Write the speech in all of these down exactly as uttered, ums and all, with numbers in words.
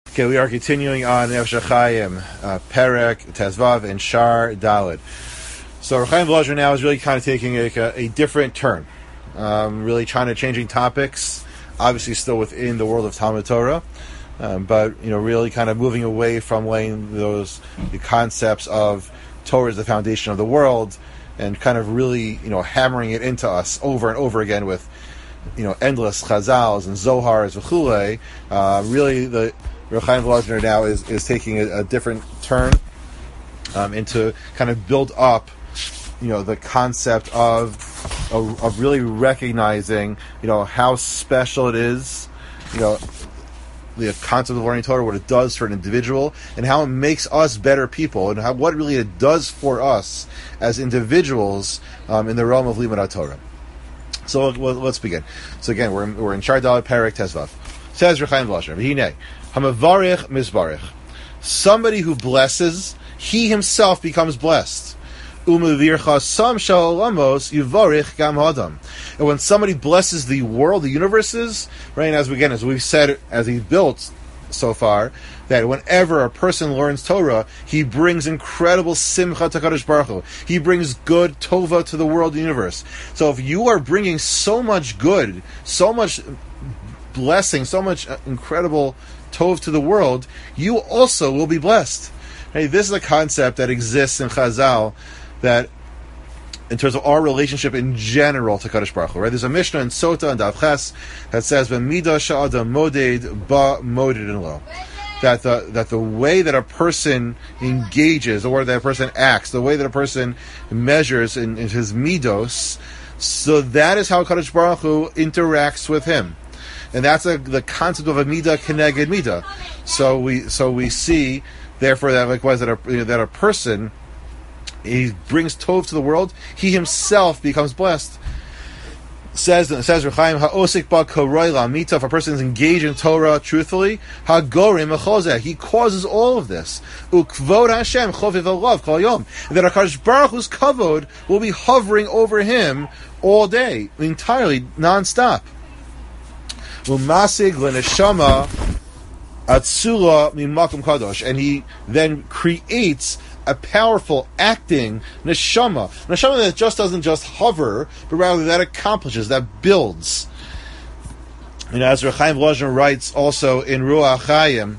Okay, we are continuing on Nefesh HaChaim, uh, Perek, Tezvav, and Shar Daled. So Chaim Volozhin now is really kind of taking a, a different turn, um, really trying to changing topics, obviously still within the world of Talmud Torah, um, but you know, really kind of moving away from laying those the concepts of Torah as the foundation of the world, and kind of really you know hammering it into us over and over again with you know endless Chazals and Zohars and Chulei. Uh, really, the Rav Chaim Volozhin now is, is taking a, a different turn um, into kind of build up, you know, the concept of, of of really recognizing, you know, how special it is, you know, the concept of learning Torah, what it does for an individual, and how it makes us better people, and how what really it does for us as individuals um, in the realm of Limud Torah. So well, let's begin. So again, we're in, we're in Shar Daled Perek Tezvav. Says Rav Chaim Volozhin, V'hinei Hamavarich Mizbarich. Somebody who blesses, he himself becomes blessed. Umevircha Sam Shalamos Yuvarich Gam Hadam. And when somebody blesses the world, the universes, right? And as we again, as we've said, as he built so far, that whenever a person learns Torah, he brings incredible simcha to Kadosh Baruch Hu. He brings good tova to the world, the universe. So if you are bringing so much good, so much blessing, so much incredible tov to the world, you also will be blessed. Hey, this is a concept that exists in Chazal, that in terms of our relationship in general to Kadosh Baruch Hu, right? There's a Mishnah in Sota and Daf Ches that says, "B'midah sha'adam moded ba moded in lo," that the that the way that a person engages, or that a person acts, the way that a person measures in, in his midos, so that is how Kadosh Baruch Hu interacts with him. And that's a, the concept of a midah keneged midah. So we so we see, therefore, that likewise that a you know, that a person, he brings tov to the world, he himself becomes blessed. Says says Rav Chaim, ha'osik ba koroi la'amita. If a person is engaged in Torah truthfully, ha'gorim echozeh, he causes all of this. Ukvod Hashem choviv alav kol yom. And that HaKadosh Baruch Hu's kavod will be hovering over him all day, entirely non-stop. Umasig l'neshama atzula mimakom kadosh, and he then creates a powerful acting neshama, neshama that just doesn't just hover, but rather that accomplishes, that builds. And as Rav Chaim Volozhin writes also in Ruach Chaim,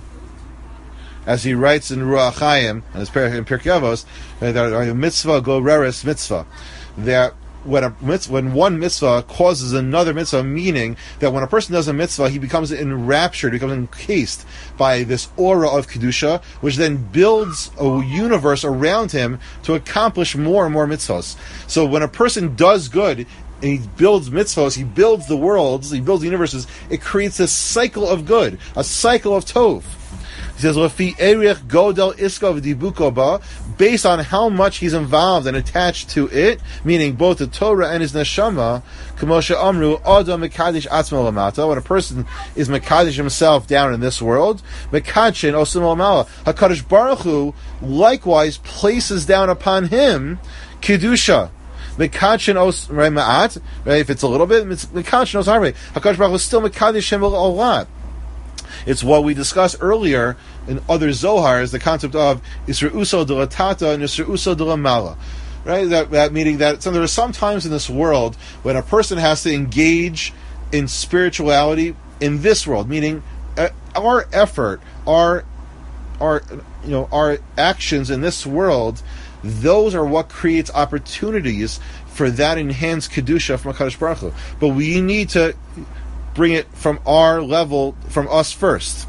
as he writes in Ruach Chaim, and in Pirkei Avos, that mitzvah goreres mitzvah, that when a mitzvah, when one mitzvah causes another mitzvah, meaning that when a person does a mitzvah, he becomes enraptured, becomes encased by this aura of kedusha, which then builds a universe around him to accomplish more and more mitzvahs. So when a person does good, and he builds mitzvahs, he builds the worlds, he builds the universes, it creates a cycle of good, a cycle of tov. He says, "Lefi erich godel iskav dibuko ba," based on how much he's involved and attached to it, meaning both the Torah and his neshama. K'moshe amru adam mekadesh atzmo lamata. When a person is mekadesh himself down in this world, mekadshin osim lamala. HaKadosh Baruch Hu likewise places down upon him kedusha. Mekadshin os ma'at. Right, if it's a little bit, mekadshin os harbe. HaKadosh Baruch Hu is still mekadesh him a lot. It's what we discussed earlier in other Zohars, the concept of Yisra'uso de la Tata and Yisra'uso de la Mala. Right? That, that meaning that so there are some times in this world when a person has to engage in spirituality in this world, meaning uh, our effort, our our you know our actions in this world, those are what creates opportunities for that enhanced kedusha from HaKadosh Baruch Hu. But we need to bring it from our level, from us first.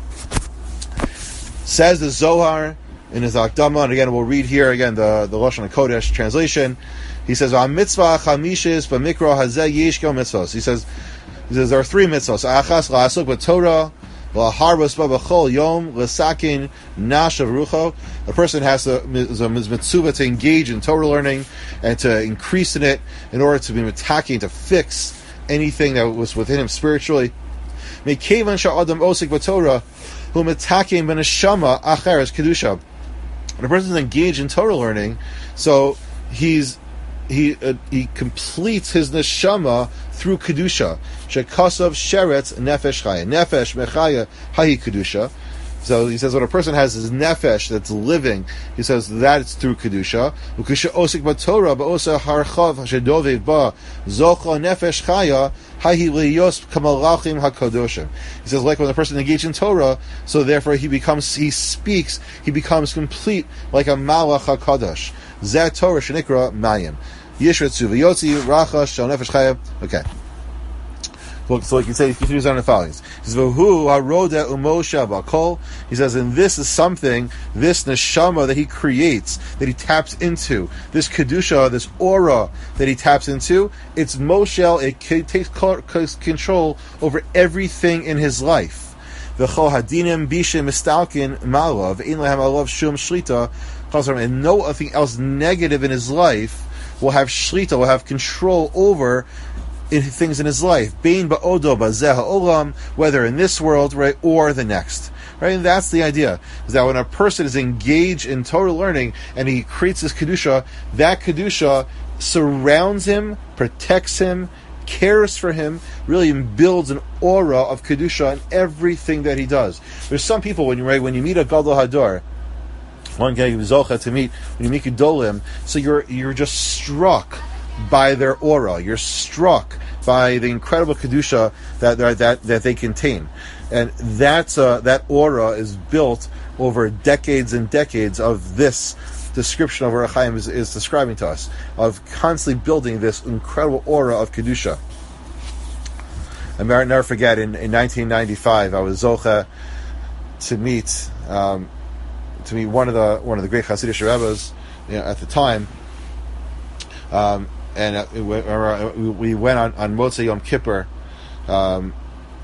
Says the Zohar in his Akdama, and again we'll read here again the, the Lashon HaKodesh translation. He says, mitzvah chamishis b'mikra hazeh yishkel mitzvos. He says, he says there are three mitzvos. Achas la'asuk b'Torah, la'harbos b'chol yom, l'sakin nashav rucho. A person has to, is a mitzvah to engage in Torah learning and to increase in it in order to be mitaking, to fix anything that was within him spiritually. Mekevan sha'adam osik b'Torah, hu mitaking b'neshama acheres kedusha. When a person is engaged in Torah learning, so he's he uh, he completes his neshama through kedusha. Shekasav sheretz nefesh chaya, nefesh mechaya hahi kedusha. So he says when a person has his nefesh that's living, he says that's through kedusha. Ukisha osik b'Torah ba'osa harchav hashedovev ba zocha nefesh chaya hahi liyos kamalachim hakadoshim. He says like when the person engages in Torah, so therefore he becomes, he speaks, he becomes complete like a malach hakadosh. Zeh Torah shenikra mayim yishretzu v'yotzi racha shel nefesh chaya. Okay. So like you say, he continues on the following. He says, "V'hu haroda umosha b'kol." He says, and this is something, this neshama that he creates, that he taps into, this kedusha, this aura that he taps into. It's moshel. It takes control over everything in his life. V'chol hadinim bishim mistalkin malav ein lehem alav shum shlita. And nothing else negative in his life will have shlita, will have control over in things in his life, bein ba'odo ba'zeh ha'olam, whether in this world, right, or the next, right? And that's the idea, is that when a person is engaged in Torah learning and he creates this kedusha, that kedusha surrounds him, protects him, cares for him, really builds an aura of kedusha in everything that he does. There's some people when you right when you meet a gadol hador, one guy who's zocha to meet when you meet gedolim, so you're you're just struck by their aura. You're struck by the incredible kedusha that that that they contain, and that's uh, that aura is built over decades and decades of this description of Ohr HaChaim is, is describing to us, of constantly building this incredible aura of kedusha. I may never forget in, in nineteen ninety-five I was zocha to meet um, to meet one of the one of the great Hasidic Rebbes, you know, at the time. Um, And uh, we went on, on Motzei Yom Kippur, um,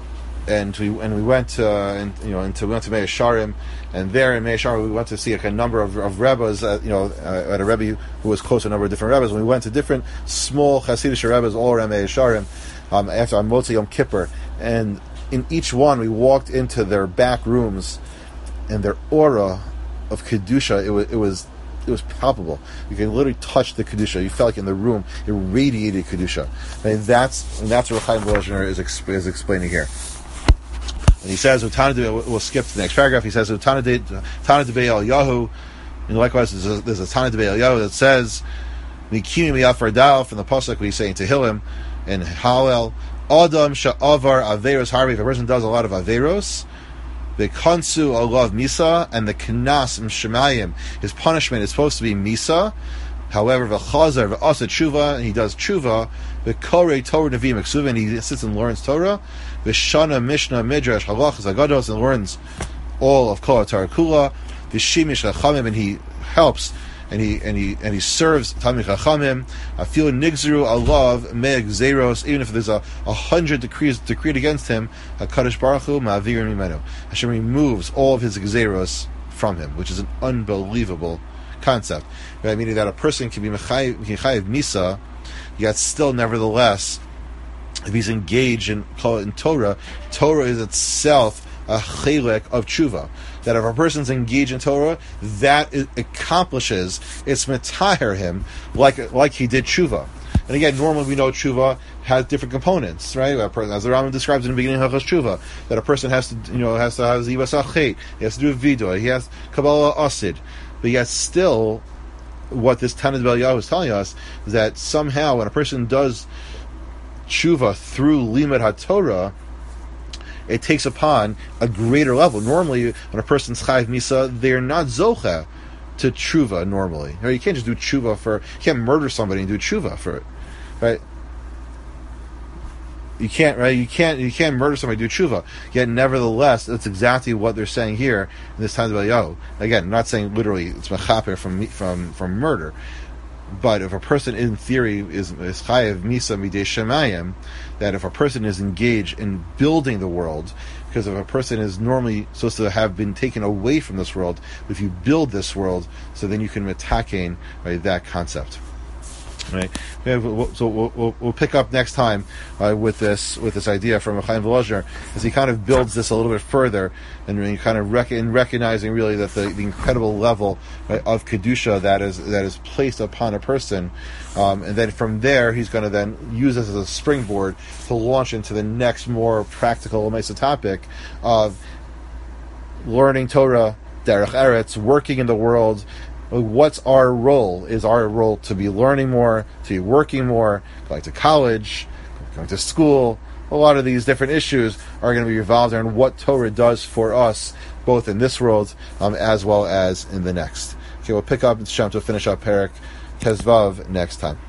and we and we went uh, and, you know into we went to Mei Sharim, and there in Mei Sharim we went to see like, a number of, of rebbes, uh, you know, uh, at a rebbe who was close to a number of different rebbes. And we went to different small Hasidic rebbes all around Mei Sharim um, after on Motzei Yom Kippur, and in each one we walked into their back rooms, and their aura of kedusha, it was it was. It was palpable. You could literally touch the kedusha. You felt like in the room it radiated kedusha. I mean, that's and that's what Chaim Volozhiner is, exp- is explaining here. And he says, we'll skip to the next paragraph. He says, Tana de Be'el Yahu, and likewise there's a, there's a Tana de Be'el Yahu that says, Mikimi miyafar dal, from the pasuk we say in Tehillim and Hallel, Adam sha'avar averos harvi. If a person does a lot of averos, the kansu alav misa, and the knas m'shemayim, his punishment is supposed to be misa. However, v'chazar v'asa tshuva, and he does tshuva. V'korei Torah nevi'im eksuva, and he sits and learns Torah. V'shana mishnah midrash halachas agados, and learns all of kol Torah kula. V'shimish chachamim, and he helps and he and he and he serves Talmid Chachamim. Afil nigzru alav me'egzeros, even if there's a, a hundred decrees decreed against him, HaKadosh Baruch Hu ma'avir mimenu. Hashem removes all of his exeros from him, which is an unbelievable concept. Right? Meaning that a person can be mechayev misa, yet still, nevertheless, if he's engaged in in Torah, Torah is itself a chelek of tshuva. That if a person's engaged in Torah, that it accomplishes, it's metaher him like like he did tshuva. And again, normally we know tshuva has different components, right? A person, as the Rambam describes in the beginning of tshuva, that a person has to, you know, has to have zivas achet, he has to do vidoy, he has kabbalah asid, but yet still, what this Tana de Be'el is telling us is that somehow when a person does tshuva through limud haTorah, it takes upon a greater level. Normally, when a person's chayiv misa, they're not zocha to tshuva normally. Right? You can't just do tshuva for, you can't murder somebody and do tshuva for it, right? You can't, right? You can't, you can't murder somebody and do tshuva. Yet, nevertheless, that's exactly what they're saying here in this time of Eliyahu. Again, I'm not saying literally it's mechaper from from from murder, but if a person, in theory, is is chayiv misa midei shemayim, that if a person is engaged in building the world, because if a person is normally supposed to have been taken away from this world, if you build this world, so then you can metakein, right, that concept. Right. So we'll, we'll, we'll pick up next time uh, with this with this idea from Chaim Volozhiner, as he kind of builds this a little bit further, and really kind of rec- in recognizing really that the, the incredible level, right, of kedusha that is that is placed upon a person, um, and then from there he's going to then use this as a springboard to launch into the next more practical Mesa topic of learning Torah, derech eretz, working in the world. What's our role? Is our role to be learning more, to be working more, going to college, going to school? A lot of these different issues are going to be revolved around what Torah does for us, both in this world um, as well as in the next. Okay, we'll pick up and to finish up Perek Tezvav next time.